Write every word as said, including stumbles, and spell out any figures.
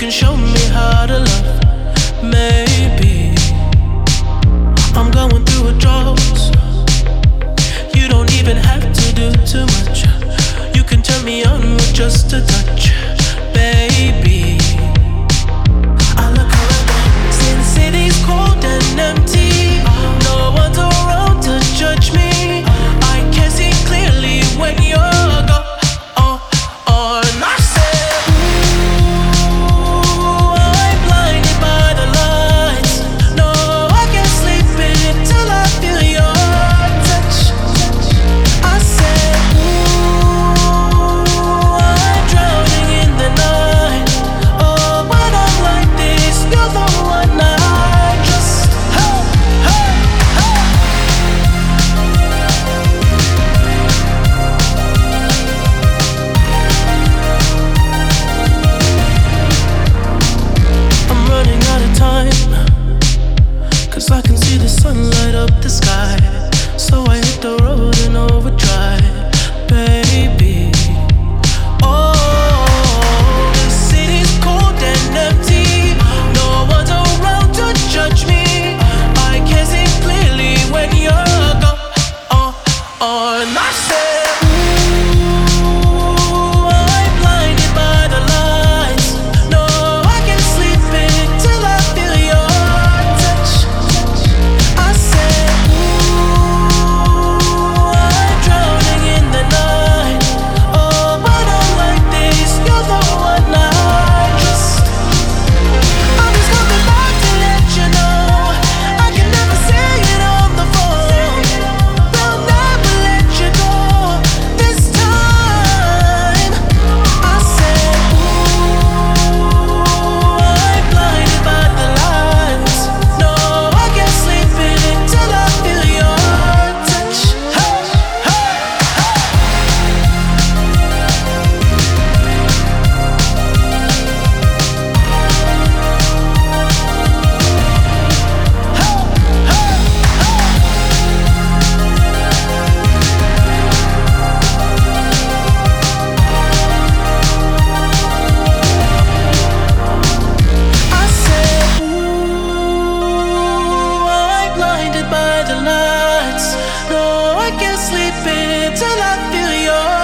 can show me how to love. Maybe I'm going through a drought. You don't even have to do too much. You can turn me on with just a touch, baby. I look around, see the city's cold and empty. No one's around to judge me. I can see clearly when you're gone. Oh, oh, and I said, ooh, I'm blinded by the lights. No, I can't sleep until I feel your touch. I said, ooh, I'm drowning in the night. Oh, when I'm like this, you're the one I trust. Hey, hey, hey. I'm running out of time, 'cause I can see the sun light up the sky. So I hit the road in overdrive, baby. Oh, the city's cold and empty. No one's around to judge me. I can see clearly when you're gone. Oh, oh, and I said, ooh, I'm blinded by the lights. No, I can't sleep until I feel your touch. I said, ooh, I'm drowning in the night. Oh, when I'm like this, you're the one I trust. I'm just coming back to let you know I can never say it on the phone. They'll never let you go this time. I said, ooh, I'm blinded by the lights. No, I can't sleep until I feel your touch. Hey, hey, I said, ooh, I'm blinded by the lights. No, I can't sleep until I feel your